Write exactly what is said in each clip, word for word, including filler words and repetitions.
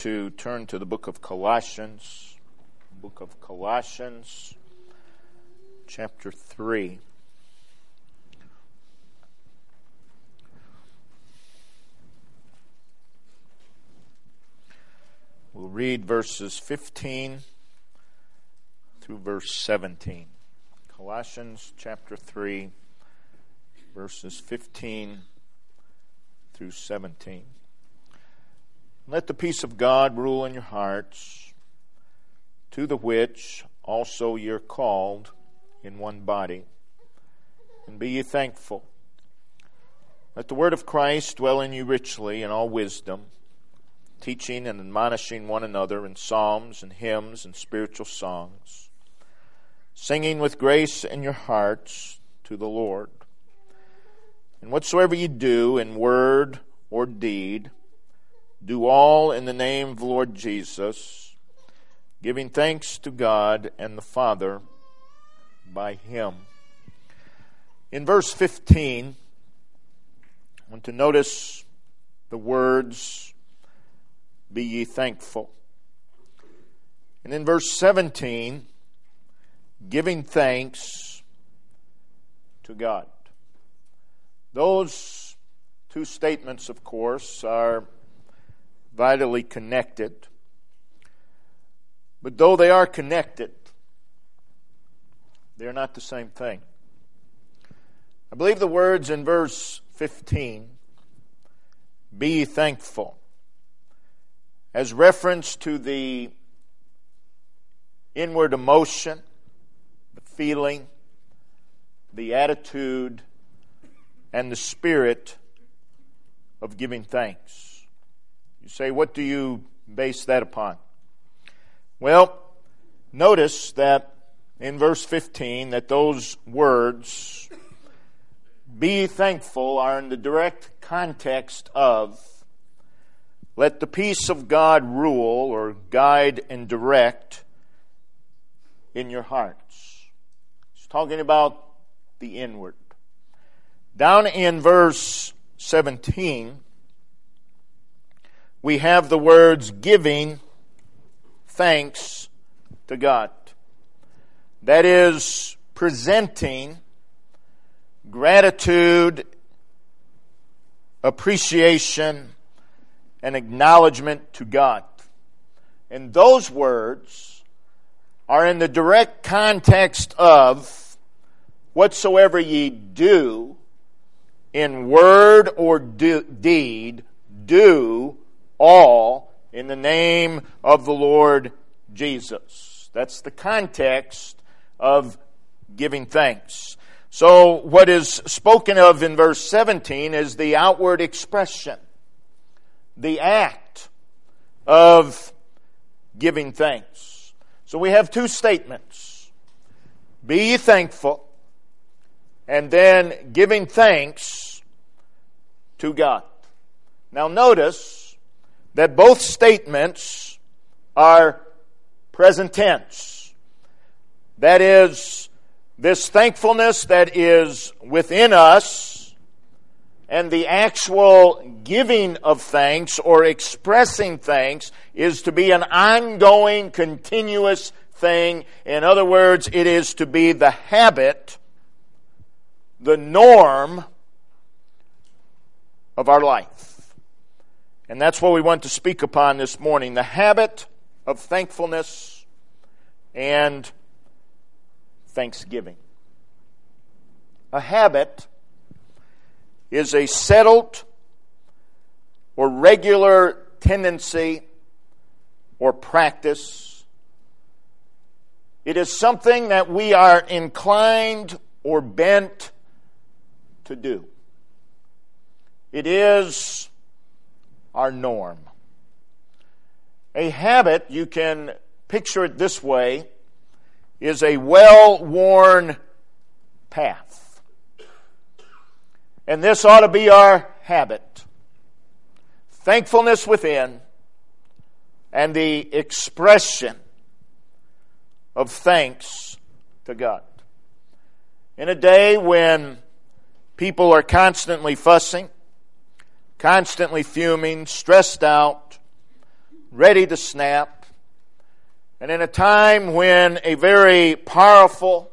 to turn to the book of Colossians, book of Colossians, chapter three. We'll read verses fifteen through verse seventeen. Colossians chapter three, verses fifteen through seventeen. Let the peace of God rule in your hearts, to the which also you're called in one body, and be ye thankful. Let the word of Christ dwell in you richly in all wisdom, teaching and admonishing one another in psalms and hymns and spiritual songs, singing with grace in your hearts to the Lord. And whatsoever ye do in word or deed, do all in the name of the Lord Jesus, giving thanks to God and the Father by Him. In verse fifteen, I want to notice the words, be ye thankful. And in verse seventeen, giving thanks to God. Those two statements, of course, are vitally connected. But though they are connected, they're not the same thing. I believe the words in verse fifteen, be ye thankful, as reference to the inward emotion, the feeling, the attitude, and the spirit of giving thanks. You say, what do you base that upon? Well, notice that in verse fifteen that those words, be ye thankful, are in the direct context of let the peace of God rule or guide and direct in your hearts. It's talking about the inward. Down in verse seventeen, we have the words giving thanks to God. That is presenting gratitude, appreciation, and acknowledgement to God. And those words are in the direct context of whatsoever ye do in word or do, deed, do all in the name of the Lord Jesus. That's the context of giving thanks. So what is spoken of in verse seventeen is the outward expression, the act of giving thanks. So we have two statements. Be ye thankful, and then giving thanks to God. Now notice that both statements are present tense. That is, this thankfulness that is within us and the actual giving of thanks or expressing thanks is to be an ongoing, continuous thing. In other words, it is to be the habit, the norm of our life. And that's what we want to speak upon this morning, the habit of thankfulness and thanksgiving. A habit is a settled or regular tendency or practice. It is something that we are inclined or bent to do. It is our norm. A habit, you can picture it this way, is a well-worn path. And this ought to be our habit. Thankfulness within and the expression of thanks to God. In a day when people are constantly fussing, constantly fuming, stressed out, ready to snap, and in a time when a very powerful,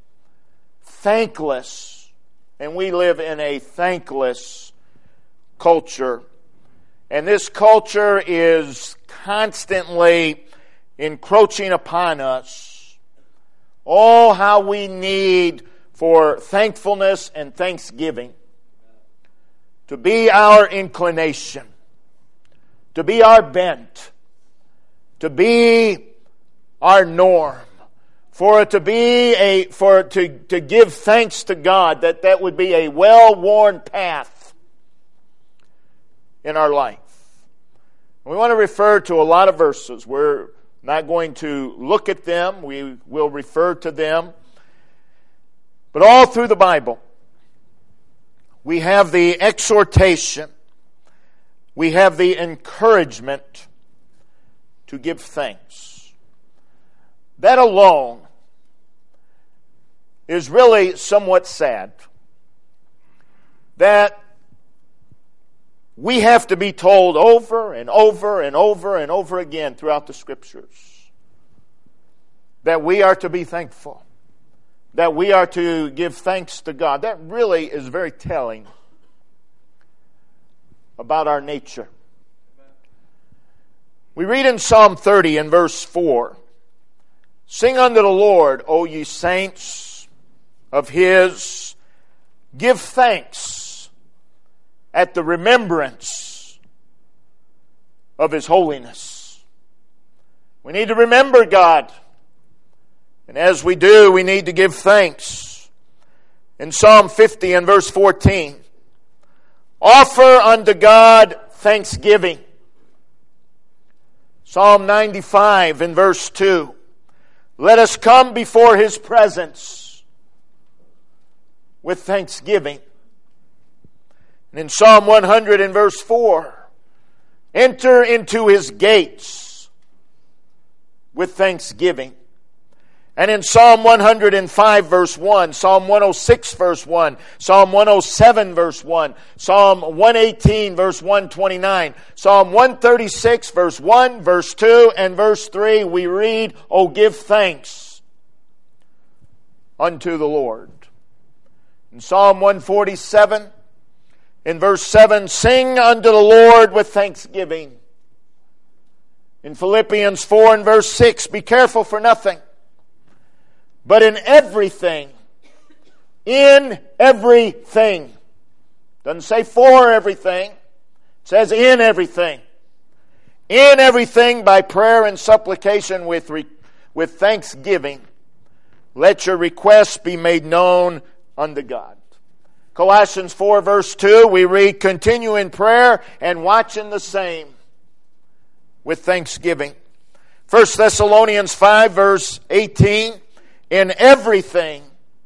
thankless, and we live in a thankless culture, and this culture is constantly encroaching upon us. Oh, how we need for thankfulness and thanksgiving to be our inclination, to be our bent, to be our norm, for it to be a for to, to give thanks to God, that that would be a well-worn path in our life. We want to refer to a lot of verses. We're not going to look at them. We will refer to them. But all through the Bible, we have the exhortation, we have the encouragement to give thanks. That alone is really somewhat sad, that we have to be told over and over and over and over again throughout the Scriptures that we are to be thankful, that we are to give thanks to God. That really is very telling about our nature. We read in Psalm thirty in verse four, "Sing unto the Lord, O ye saints of His, give thanks at the remembrance of His holiness." We need to remember God. And as we do, we need to give thanks. In Psalm fifty and verse fourteen, "Offer unto God thanksgiving." Psalm ninety-five in verse two, "Let us come before His presence with thanksgiving." And in Psalm one hundred in verse four, "Enter into His gates with thanksgiving." And in Psalm one hundred five verse one, Psalm one oh six verse one, Psalm one oh seven verse one, Psalm one eighteen verse one twenty-nine, Psalm one thirty-six verse one, verse two, and verse three, we read, "Oh, give thanks unto the Lord." In Psalm one forty-seven, in verse seven, "Sing unto the Lord with thanksgiving." In Philippians four and verse six, "Be careful for nothing, but in everything," in everything. Doesn't say for everything. It says in everything. "In everything by prayer and supplication with, re- with thanksgiving, let your requests be made known unto God." Colossians four verse two, we read, "Continue in prayer and watch in the same with thanksgiving." First Thessalonians five verse eighteen, "In everything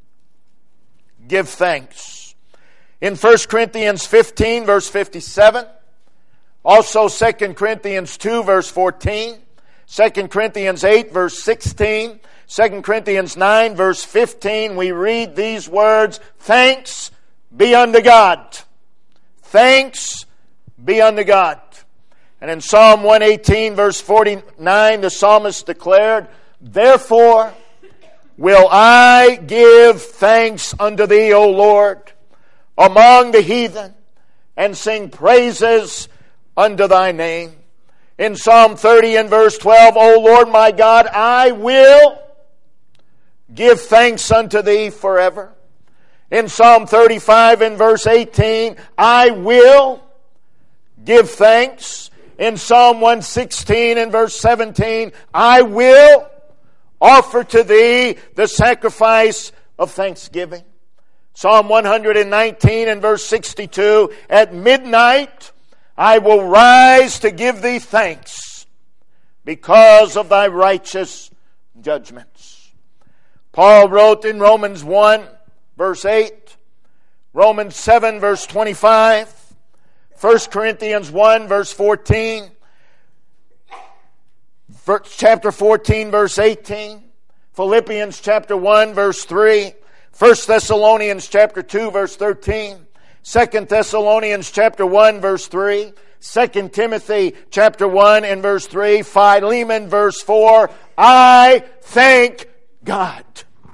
give thanks." In First Corinthians fifteen verse fifty-seven, also Second Corinthians two verse fourteen, Second Corinthians eight verse sixteen, Second Corinthians nine verse fifteen, we read these words, "Thanks be unto God." Thanks be unto God. And in Psalm one eighteen verse forty-nine, the psalmist declared, "Therefore will I give thanks unto Thee, O Lord, among the heathen, and sing praises unto Thy name." In Psalm thirty and verse twelve, "O Lord my God, I will give thanks unto Thee forever." In Psalm thirty-five and verse eighteen, "I will give thanks." In Psalm one sixteen and verse seventeen, "I will offer to Thee the sacrifice of thanksgiving." Psalm one nineteen and verse sixty-two, "At midnight I will rise to give Thee thanks because of Thy righteous judgments." Paul wrote in Romans one verse eight, Romans seven verse twenty-five, First Corinthians one verse fourteen, chapter fourteen verse eighteen, Philippians chapter one verse three, First Thessalonians chapter two verse thirteen, Second Thessalonians chapter one verse three, Second Timothy chapter one and verse three, Philemon verse four, I thank God.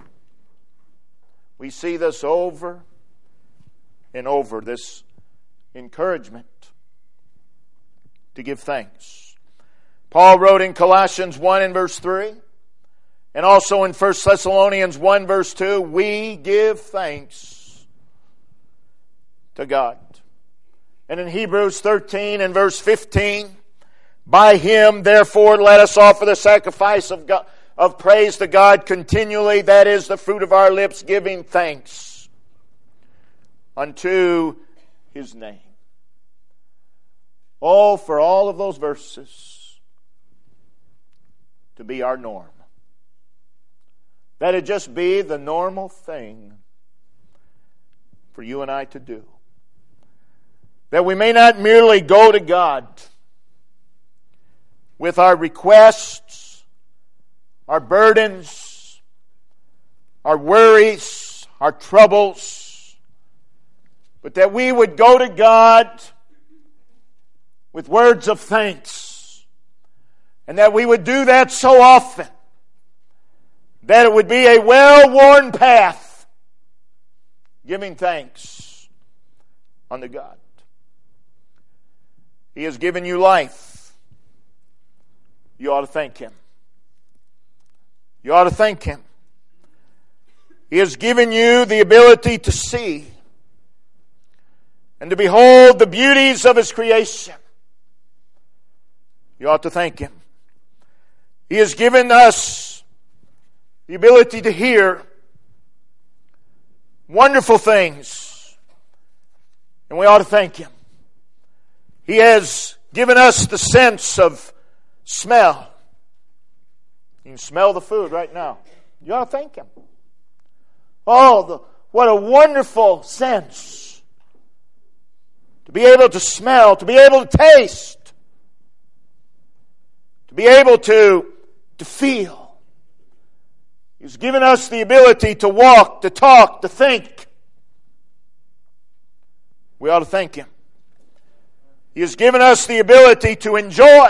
We see this over and over, this encouragement to give thanks. Paul wrote in Colossians one and verse three, and also in First Thessalonians one verse two, we give thanks to God. And in Hebrews thirteen and verse fifteen, by Him therefore let us offer the sacrifice of God, of praise to God continually, that is the fruit of our lips, giving thanks unto His name. Oh, for all of those verses to be our norm. That it just be the normal thing for you and I to do. That we may not merely go to God with our requests, our burdens, our worries, our troubles, but that we would go to God with words of thanks, and that we would do that so often that it would be a well-worn path, giving thanks unto God. He has given you life. You ought to thank Him. You ought to thank Him. He has given you the ability to see and to behold the beauties of His creation. You ought to thank Him. He has given us the ability to hear wonderful things, and we ought to thank Him. He has given us the sense of smell. You can smell the food right now. You ought to thank Him. Oh, the, what a wonderful sense to be able to smell, to be able to taste, to be able to, to feel. He's given us the ability to walk, to talk, to think. We ought to thank Him. He has given us the ability to enjoy.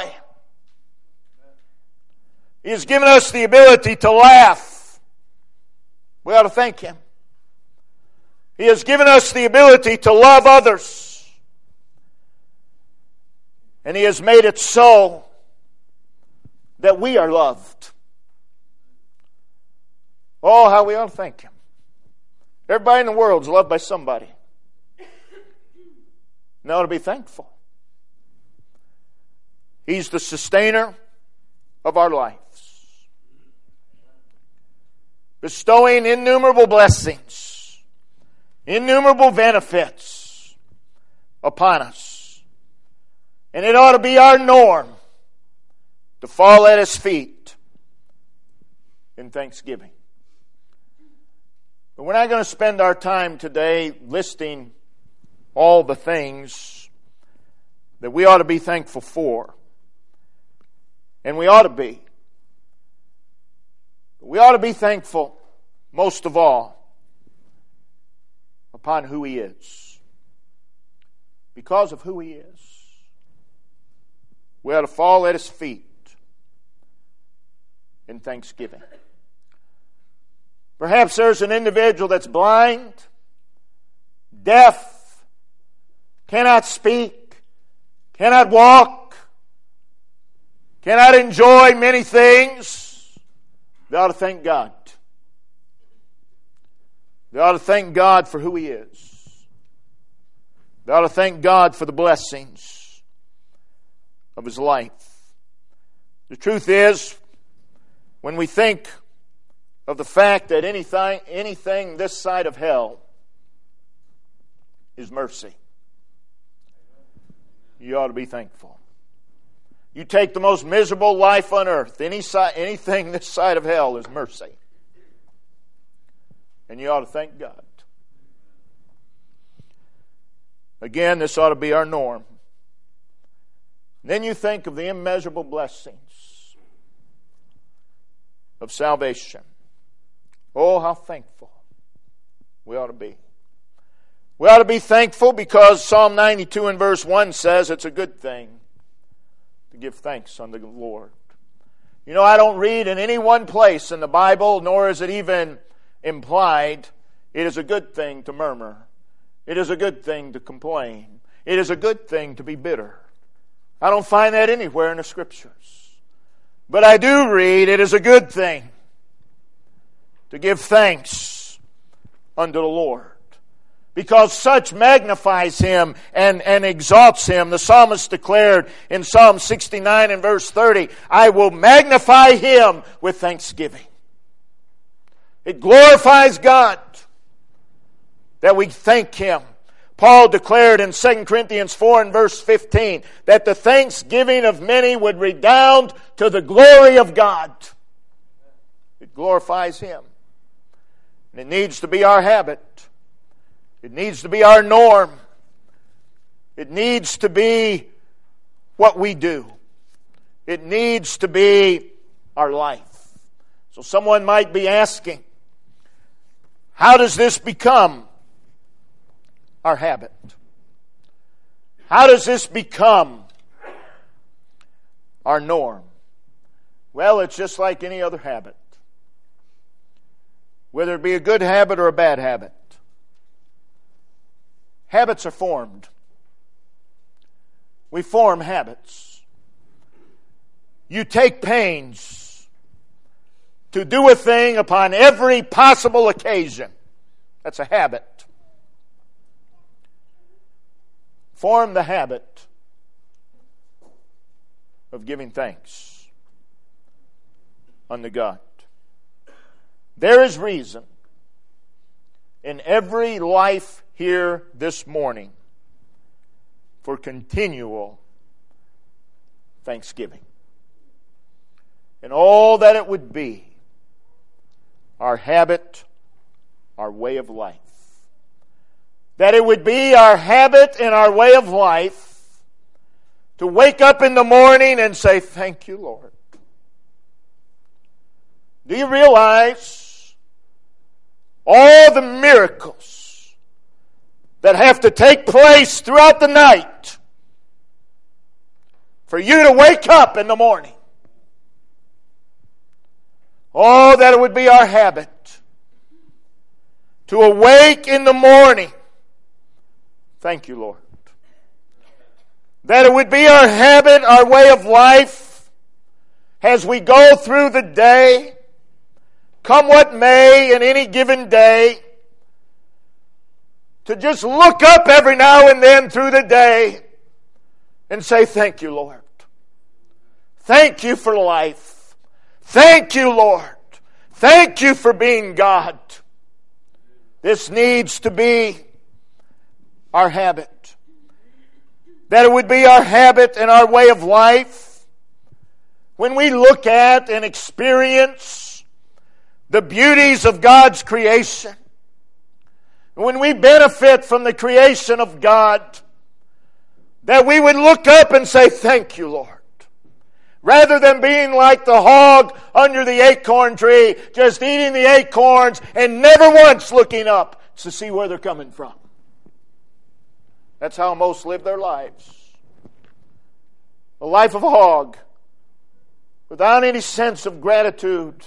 He has given us the ability to laugh. We ought to thank Him. He has given us the ability to love others. And He has made it so that we are loved. Oh, how we ought to thank Him. Everybody in the world is loved by somebody. And ought to be thankful. He's the sustainer of our lives, bestowing innumerable blessings, innumerable benefits upon us. And it ought to be our norm to fall at His feet in thanksgiving. But we're not going to spend our time today listing all the things that we ought to be thankful for. And we ought to be. We ought to be thankful, most of all, upon who He is. Because of who He is. We ought to fall at His feet in thanksgiving. Perhaps there's an individual that's blind, deaf, cannot speak, cannot walk, cannot enjoy many things. They ought to thank God. They ought to thank God for who He is. They ought to thank God for the blessings of His life. The truth is, when we think of the fact that anything, anything this side of hell is mercy, you ought to be thankful. You take the most miserable life on earth, any side, anything this side of hell is mercy. And you ought to thank God. Again, this ought to be our norm. Then you think of the immeasurable blessings of salvation. Oh, how thankful we ought to be. We ought to be thankful because Psalm ninety-two and verse one says it's a good thing to give thanks unto the Lord. You know, I don't read in any one place in the Bible, nor is it even implied, it is a good thing to murmur. It is a good thing to complain. It is a good thing to be bitter. I don't find that anywhere in the Scriptures. But I do read it is a good thing to give thanks unto the Lord, because such magnifies Him and, and exalts Him. The psalmist declared in Psalm sixty-nine and verse thirty, I will magnify Him with thanksgiving. It glorifies God that we thank Him. Paul declared in Second Corinthians four and verse fifteen that the thanksgiving of many would redound to the glory of God. It glorifies Him. And it needs to be our habit. It needs to be our norm. It needs to be what we do. It needs to be our life. So someone might be asking, how does this become our habit? How does this become our norm? Well, it's just like any other habit. Whether it be a good habit or a bad habit. Habits are formed. We form habits. You take pains to do a thing upon every possible occasion. That's a habit. Form the habit of giving thanks unto God. There is reason in every life here this morning for continual thanksgiving. And all that it would be, our habit, our way of life. That it would be our habit and our way of life to wake up in the morning and say, thank you, Lord. Do you realize all the miracles that have to take place throughout the night for you to wake up in the morning? Oh, that it would be our habit to awake in the morning. Thank you, Lord. That it would be our habit, our way of life, as we go through the day, come what may in any given day, to just look up every now and then through the day and say, thank you, Lord. Thank you for life. Thank you, Lord. Thank you for being God. This needs to be our habit. That it would be our habit and our way of life when we look at and experience the beauties of God's creation. When we benefit from the creation of God, that we would look up and say, thank you, Lord. Rather than being like the hog under the acorn tree, just eating the acorns and never once looking up to see where they're coming from. That's how most live their lives. A life of a hog, without any sense of gratitude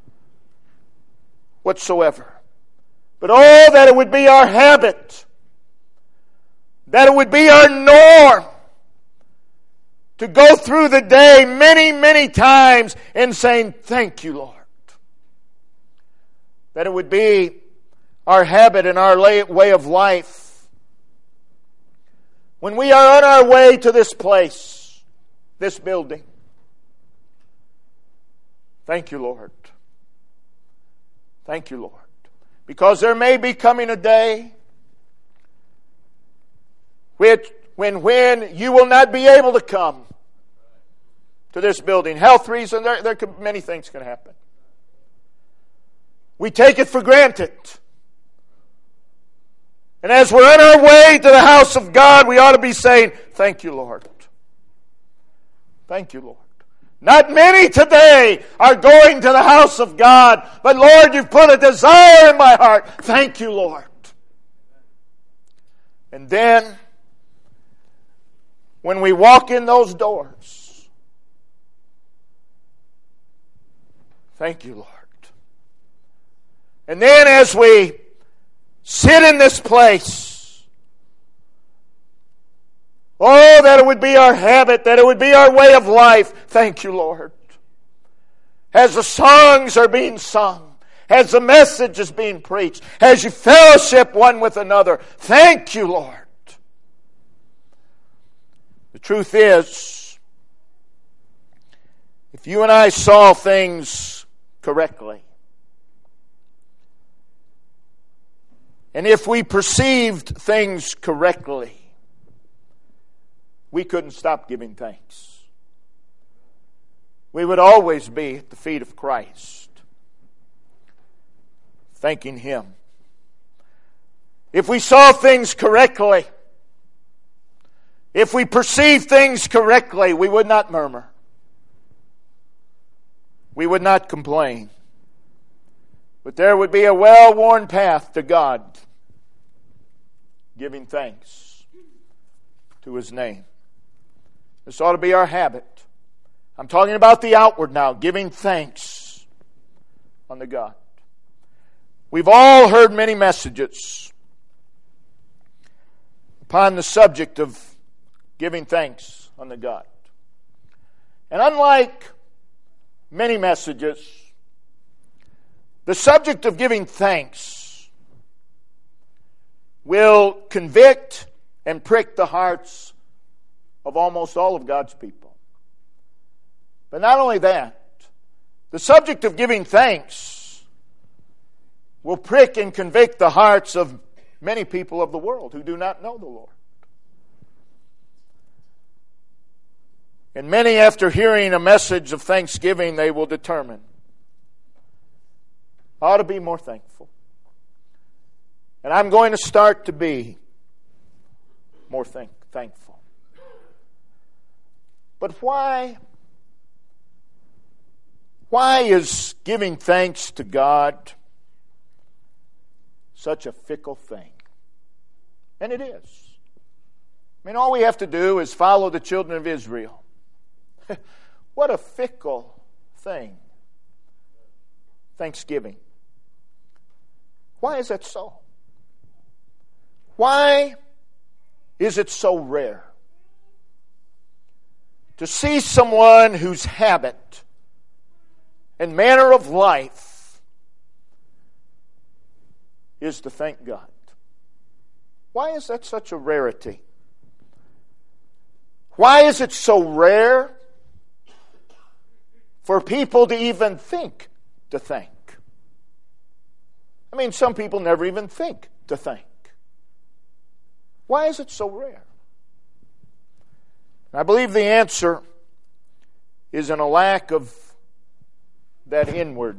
whatsoever. But oh, that it would be our habit, that it would be our norm, to go through the day many, many times and saying, thank you, Lord. That it would be our habit and our way of life. When we are on our way to this place, this building, thank you, Lord. Thank you, Lord. Because there may be coming a day which When, when you will not be able to come to this building. Health reason, there, there could, many things can happen. We take it for granted. And as we're on our way to the house of God, we ought to be saying, thank you, Lord. Thank you, Lord. Not many today are going to the house of God, but Lord, you've put a desire in my heart. Thank you, Lord. And then, when we walk in those doors, thank you, Lord. And then as we sit in this place, oh, that it would be our habit, that it would be our way of life. Thank you, Lord. As the songs are being sung, as the message is being preached, as you fellowship one with another, thank you, Lord. The truth is, if you and I saw things correctly, and if we perceived things correctly, we couldn't stop giving thanks. We would always be at the feet of Christ, thanking Him. If we saw things correctly, if we perceived things correctly, we would not murmur. We would not complain. But there would be a well-worn path to God, giving thanks to His name. This ought to be our habit. I'm talking about the outward now, giving thanks unto God. We've all heard many messages upon the subject of giving thanks unto God. And unlike many messages, the subject of giving thanks will convict and prick the hearts of almost all of God's people. But not only that, the subject of giving thanks will prick and convict the hearts of many people of the world who do not know the Lord. And many, after hearing a message of thanksgiving, they will determine, I ought to be more thankful. And I'm going to start to be more thank- thankful. But why, why is giving thanks to God such a fickle thing? And it is. I mean, all we have to do is follow the children of Israel. What a fickle thing. Thanksgiving. Why is that so? Why is it so rare to see someone whose habit and manner of life is to thank God? Why is that such a rarity? Why is it so rare for people to even think to thank? I mean, some people never even think to thank. Why is it so rare? I believe the answer is in a lack of that inward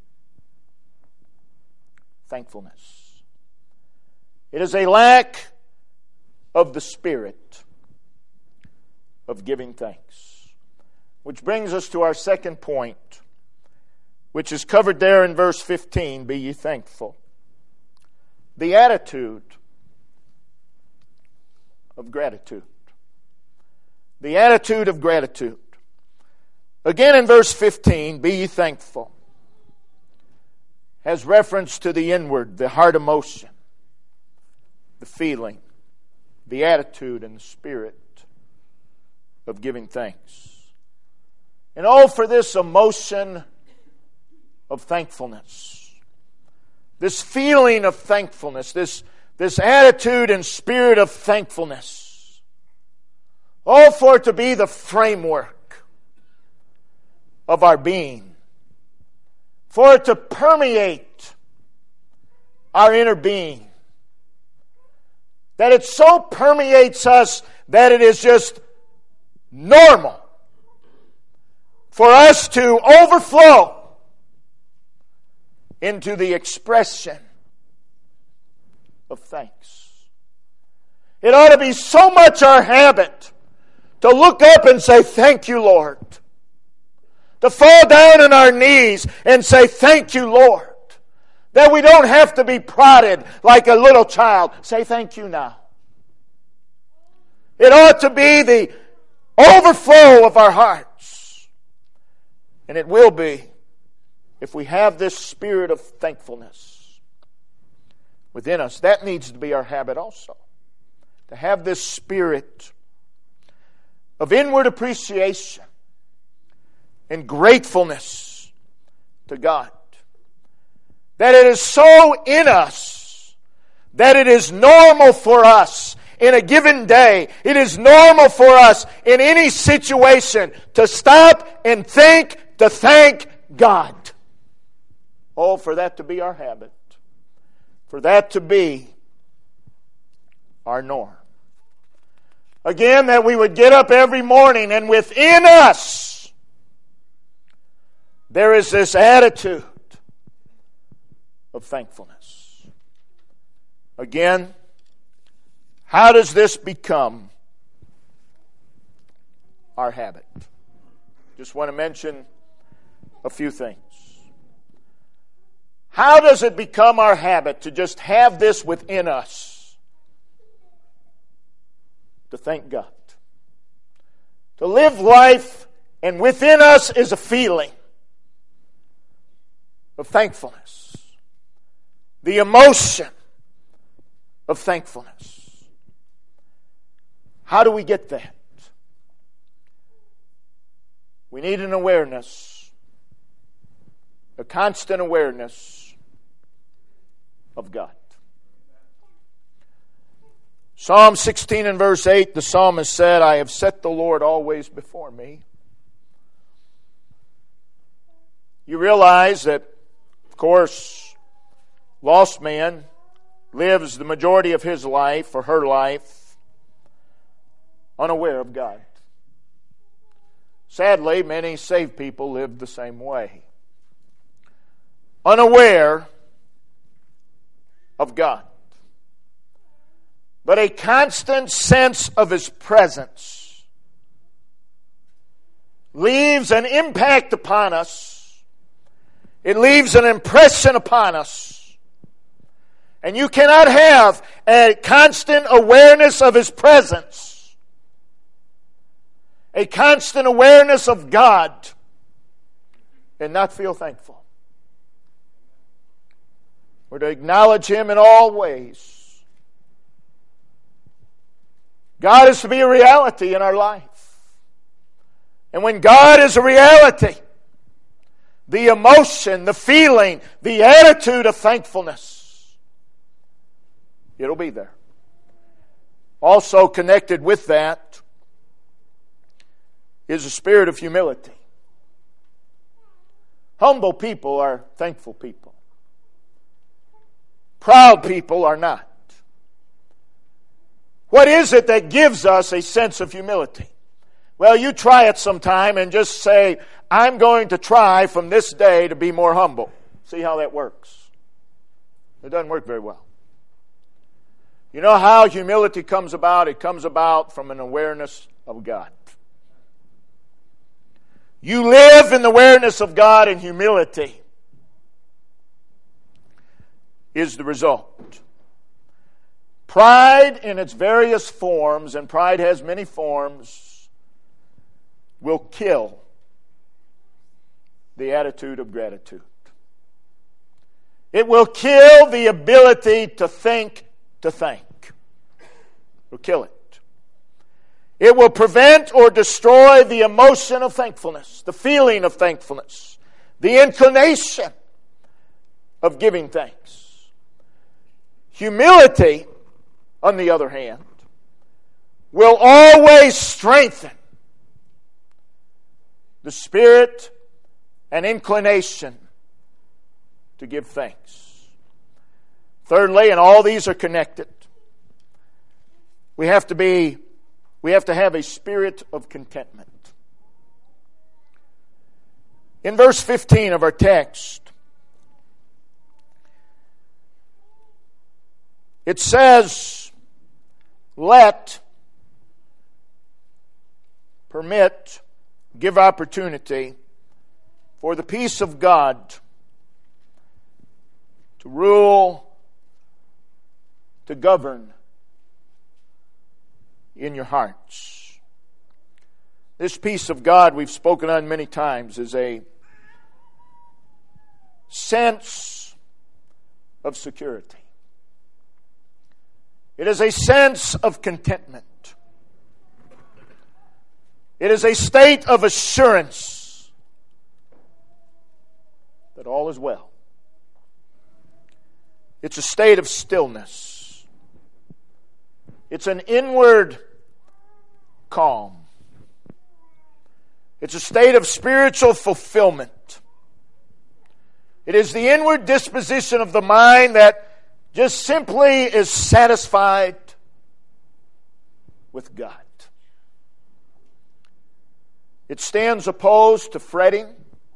thankfulness. It is a lack of the spirit of giving thanks. Which brings us to our second point, which is covered there in verse fifteen, be ye thankful. The attitude of gratitude. The attitude of gratitude. Again in verse fifteen, be ye thankful, has reference to the inward, the heart emotion, the feeling, the attitude and the spirit of giving thanks. And oh, for this emotion of thankfulness, this feeling of thankfulness, this, this attitude and spirit of thankfulness. Oh, for it to be the framework of our being. For it to permeate our inner being. That it so permeates us that it is just normal for us to overflow into the expression of thanks. It ought to be so much our habit to look up and say, thank you, Lord. To fall down on our knees and say, thank you, Lord. That we don't have to be prodded like a little child. Say thank you now. It ought to be the overflow of our hearts. And it will be if we have this spirit of thankfulness within us. That needs to be our habit also. To have this spirit of inward appreciation and gratefulness to God. That it is so in us that it is normal for us in a given day. It is normal for us in any situation to stop and think, to thank God. Oh, for that to be our habit. For that to be our norm. Again, that we would get up every morning and within us there is this attitude of thankfulness. Again, how does this become our habit? Just want to mention a few things. How does it become our habit to just have this within us? To thank God. To live life, and within us is a feeling of thankfulness. The emotion of thankfulness. How do we get that? We need an awareness, a constant awareness of God. Psalm sixteen and verse eight, the psalmist said, I have set the Lord always before me. You realize that, of course, lost man lives the majority of his life or her life unaware of God. Sadly, many saved people live the same way. Unaware of God. But a constant sense of His presence leaves an impact upon us. It leaves an impression upon us. And you cannot have a constant awareness of His presence, a constant awareness of God, and not feel thankful. We're to acknowledge Him in all ways. God is to be a reality in our life. And when God is a reality, the emotion, the feeling, the attitude of thankfulness, it'll be there. Also connected with that is a spirit of humility. Humble people are thankful people. Proud people are not. What is it that gives us a sense of humility? Well, you try it sometime and just say, I'm going to try from this day to be more humble. See how that works. It doesn't work very well. You know how humility comes about? It comes about from an awareness of God. You live in the awareness of God, and humility is the result. Pride in its various forms, and pride has many forms, will kill the attitude of gratitude. It will kill the ability to think, to thank. It will kill it. It will prevent or destroy the emotion of thankfulness, the feeling of thankfulness, the inclination of giving thanks. Humility, on the other hand, will always strengthen the spirit and inclination to give thanks. Thirdly, and all these are connected, we have to be, we have to have a spirit of contentment. In verse fifteen of our text, it says, let, permit, give opportunity for the peace of God to rule, to govern in your hearts. This peace of God we've spoken on many times is a sense of security. It is a sense of contentment. It is a state of assurance that all is well. It's a state of stillness. It's an inward calm. It's a state of spiritual fulfillment. It is the inward disposition of the mind that just simply is satisfied with God. It stands opposed to fretting.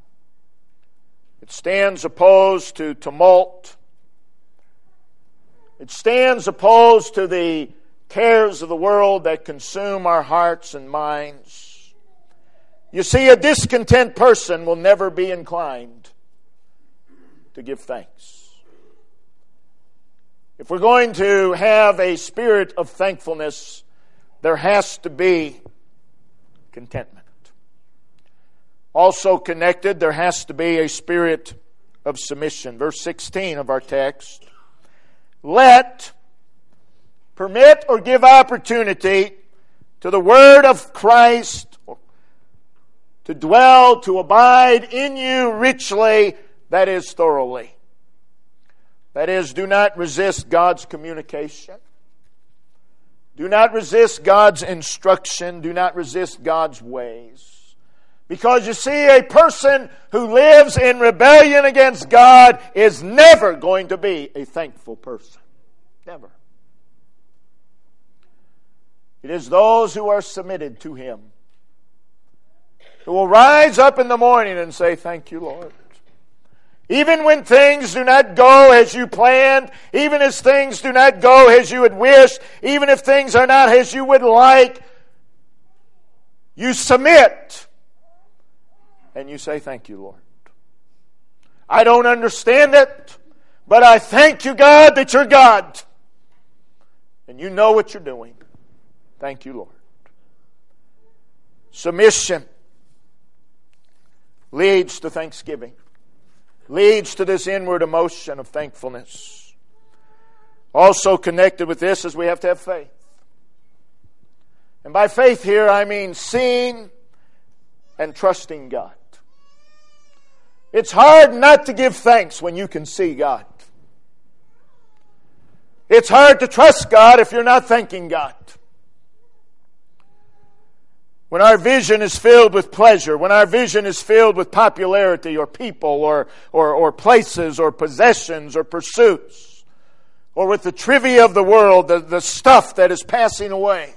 It stands opposed to tumult. It stands opposed to the cares of the world that consume our hearts and minds. You see, a discontent person will never be inclined to give thanks. If we're going to have a spirit of thankfulness, there has to be contentment. Also connected, there has to be a spirit of submission. Verse sixteen of our text. Let, permit or give opportunity to the word of Christ to dwell, to abide in you richly, that is thoroughly. That is, do not resist God's communication. Do not resist God's instruction. Do not resist God's ways. Because you see, a person who lives in rebellion against God is never going to be a thankful person. Never. It is those who are submitted to Him who will rise up in the morning and say, "Thank you, Lord." Even when things do not go as you planned, even as things do not go as you had wished, even if things are not as you would like, you submit. And you say, "Thank you, Lord. I don't understand it, but I thank you, God, that you're God. And you know what you're doing. Thank you, Lord." Submission leads to thanksgiving, leads to this inward emotion of thankfulness. Also connected with this is we have to have faith. And by faith here, I mean seeing and trusting God. It's hard not to give thanks when you can see God. It's hard to trust God if you're not thanking God. When our vision is filled with pleasure, when our vision is filled with popularity or people or, or, or places or possessions or pursuits, or with the trivia of the world, the, the stuff that is passing away,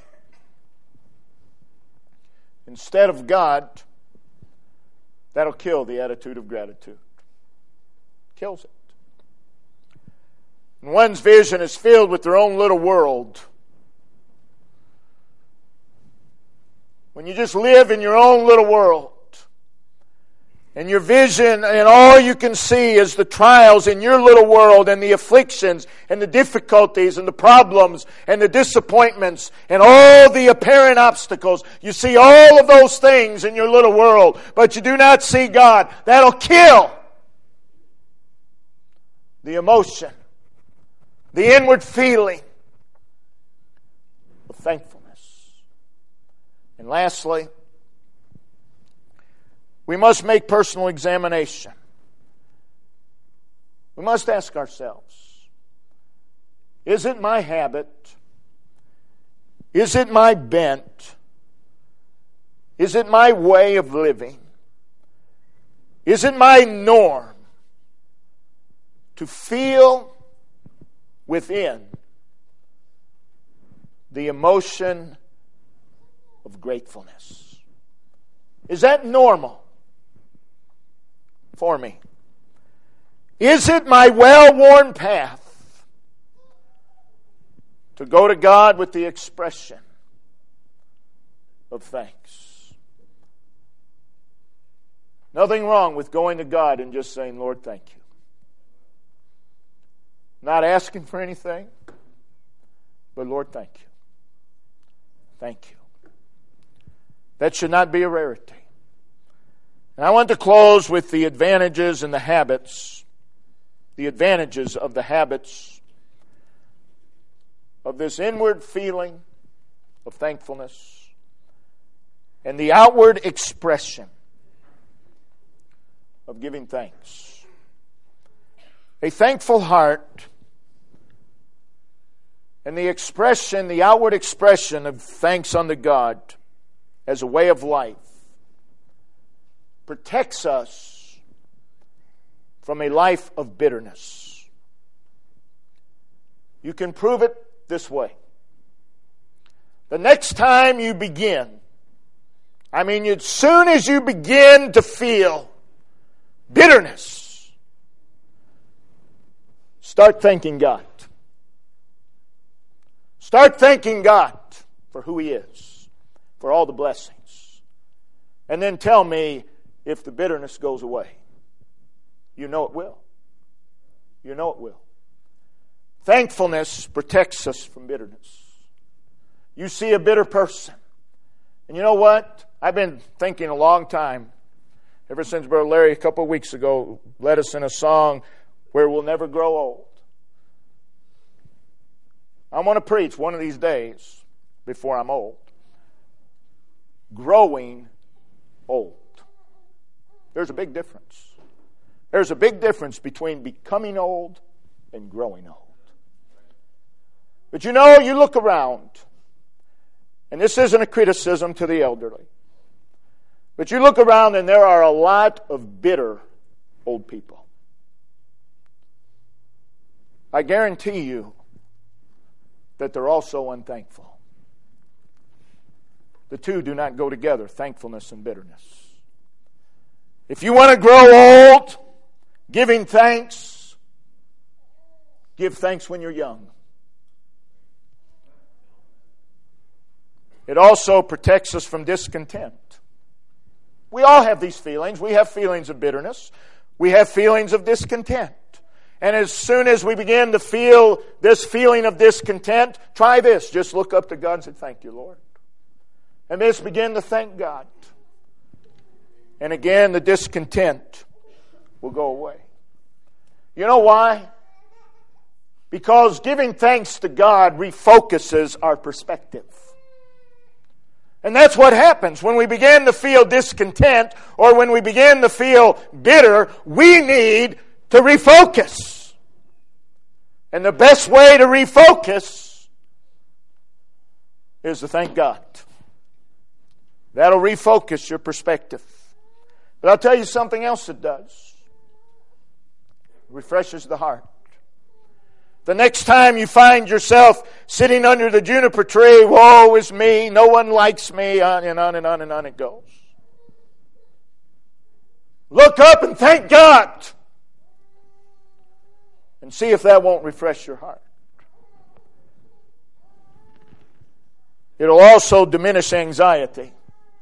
instead of God, that'll kill the attitude of gratitude. Kills it. When one's vision is filled with their own little world, when you just live in your own little world, and your vision and all you can see is the trials in your little world and the afflictions and the difficulties and the problems and the disappointments and all the apparent obstacles. You see all of those things in your little world, but you do not see God. That'll kill the emotion, the inward feeling of thankfulness. And lastly, we must make personal examination. We must ask ourselves, is it my habit? Is it my bent? Is it my way of living? Is it my norm to feel within the emotion of gratefulness? Is that normal for me? Is it my well-worn path to go to God with the expression of thanks? Nothing wrong with going to God and just saying, "Lord, thank you." Not asking for anything, but Lord, thank you. Thank you. That should not be a rarity. And I want to close with the advantages and the habits, the advantages of the habits of this inward feeling of thankfulness and the outward expression of giving thanks. A thankful heart and the expression, the outward expression of thanks unto God as a way of life protects us from a life of bitterness. You can prove it this way. The next time you begin, I mean, as soon as you begin to feel bitterness, start thanking God. Start thanking God for who He is, for all the blessings. And then tell me if the bitterness goes away. You know it will. You know it will. Thankfulness protects us from bitterness. You see a bitter person. And you know what? I've been thinking a long time, ever since Brother Larry a couple of weeks ago led us in a song where we'll never grow old. I want to preach one of these days, before I'm old, growing old. There's a big difference. There's a big difference between becoming old and growing old. But you know, you look around, and this isn't a criticism to the elderly, but you look around and there are a lot of bitter old people. I guarantee you that they're also unthankful. The two do not go together, thankfulness and bitterness. If you want to grow old, giving thanks, give thanks when you're young. It also protects us from discontent. We all have these feelings. We have feelings of bitterness. We have feelings of discontent. And as soon as we begin to feel this feeling of discontent, try this. Just look up to God and say, thank you, Lord. And just begin to thank God. And again, the discontent will go away. You know why? Because giving thanks to God refocuses our perspective. And that's what happens when we begin to feel discontent or when we begin to feel bitter. We need to refocus. And the best way to refocus is to thank God. That'll refocus your perspective. But I'll tell you something else it does. It refreshes the heart. The next time you find yourself sitting under the juniper tree, woe is me, no one likes me, on and on and on and on it goes. Look up and thank God. And see if that won't refresh your heart. It'll also diminish anxiety.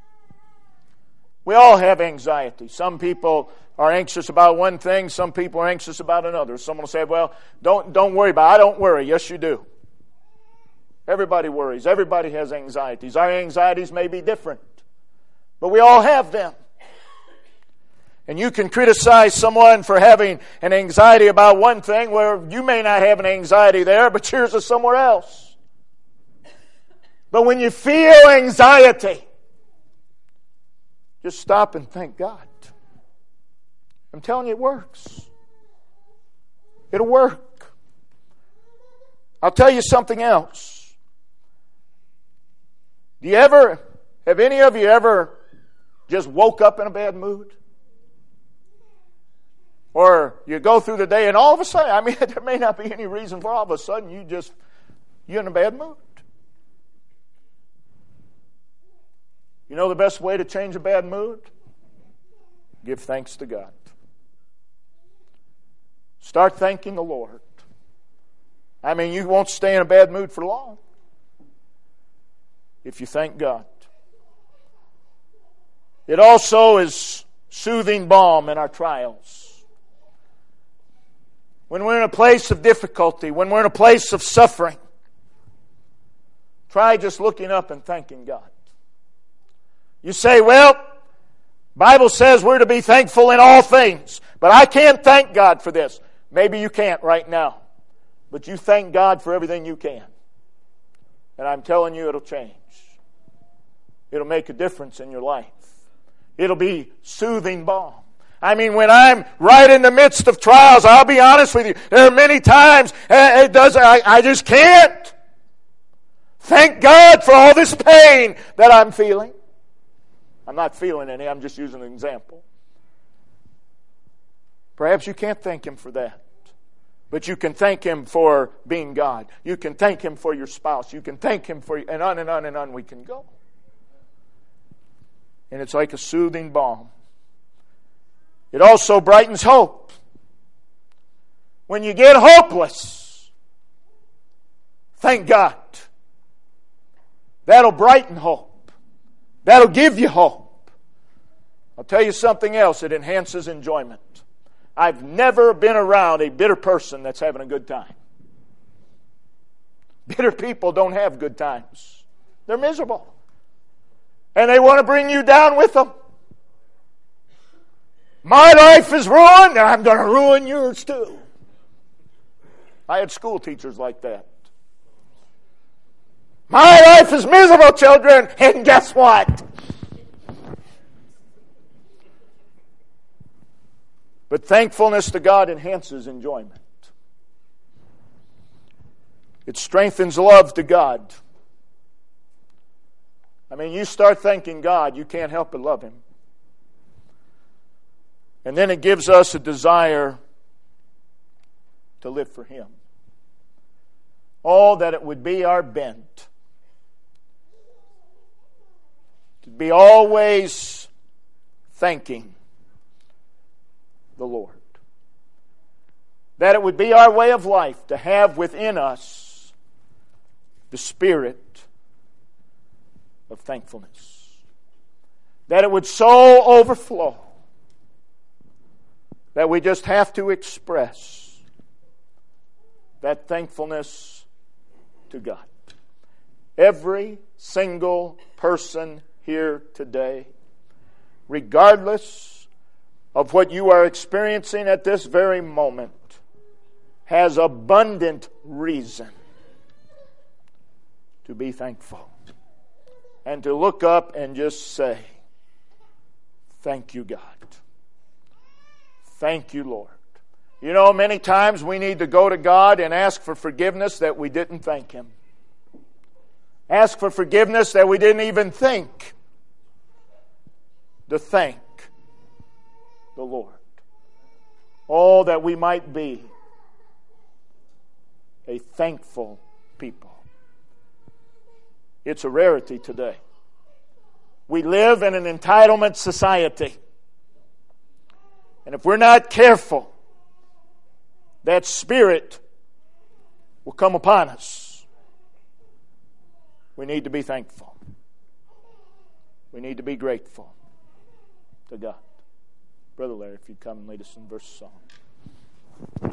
We all have anxiety. Some people are anxious about one thing. Some people are anxious about another. Someone will say, well, don't, don't worry about it. I don't worry. Yes, you do. Everybody worries. Everybody has anxieties. Our anxieties may be different, but we all have them. And you can criticize someone for having an anxiety about one thing where you may not have an anxiety there, but yours is somewhere else. But when you feel anxiety, just stop and thank God. I'm telling you, it works. It'll work. I'll tell you something else. Do you ever, have any of you ever just woke up in a bad mood? Or you go through the day and all of a sudden, I mean, there may not be any reason for all of a sudden you just, you're in a bad mood. You know the best way to change a bad mood? Give thanks to God. Start thanking the Lord. I mean, you won't stay in a bad mood for long if you thank God. It also is soothing balm in our trials. When we're in a place of difficulty, when we're in a place of suffering, Try just looking up and thanking God. You say, well, Bible says we're to be thankful in all things, but I can't thank God for this. Maybe you can't right now, but you thank God for everything you can. And I'm telling you, it'll change. It'll make a difference in your life. It'll be soothing balm. I mean, when I'm right in the midst of trials, I'll be honest with you, there are many times it does, I, I just can't. Thank God for all this pain that I'm feeling. I'm not feeling any, I'm just using an example. Perhaps you can't thank Him for that. But you can thank Him for being God. You can thank Him for your spouse. You can thank Him for, and on and on and on we can go. And it's like a soothing balm. It also brightens hope. When you get hopeless, thank God. That'll brighten hope. That'll give you hope. I'll tell you something else. It enhances enjoyment. I've never been around a bitter person that's having a good time. Bitter people don't have good times. They're miserable. And they want to bring you down with them. My life is ruined, and I'm going to ruin yours too. I had school teachers like that. My life is miserable, children, and guess what? But thankfulness to God enhances enjoyment. It strengthens love to God. I mean, you start thanking God, you can't help but love Him. And then it gives us a desire to live for Him. Oh, that it would be our bent. To be always thanking the Lord. That it would be our way of life to have within us the spirit of thankfulness. That it would so overflow that we just have to express that thankfulness to God. Every single person here today, regardless of what you are experiencing at this very moment, has abundant reason to be thankful. And to look up and just say, thank you, God. Thank you, Lord. You know, many times we need to go to God and ask for forgiveness that we didn't thank Him. Ask for forgiveness that we didn't even think to thank the Lord. Oh, that we might be a thankful people. It's a rarity today. We live in an entitlement society. And if we're not careful, that spirit will come upon us. We need to be thankful. We need to be grateful to God. Brother Larry, if you'd come and lead us in verse song.